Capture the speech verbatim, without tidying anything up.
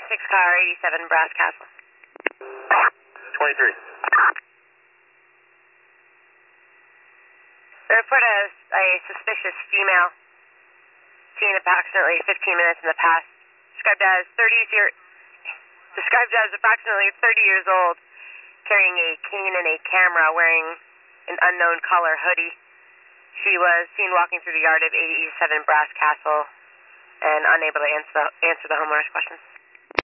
six car, eighty-seven Brass Castle. twenty-three. The report has a suspicious female seen approximately fifteen minutes in the past, described as thirty year, described as approximately thirty years old, carrying a cane and a camera, wearing an unknown color hoodie. She was seen walking through the yard of eighty-seven Brass Castle and unable to answer the, answer the homeowner's questions.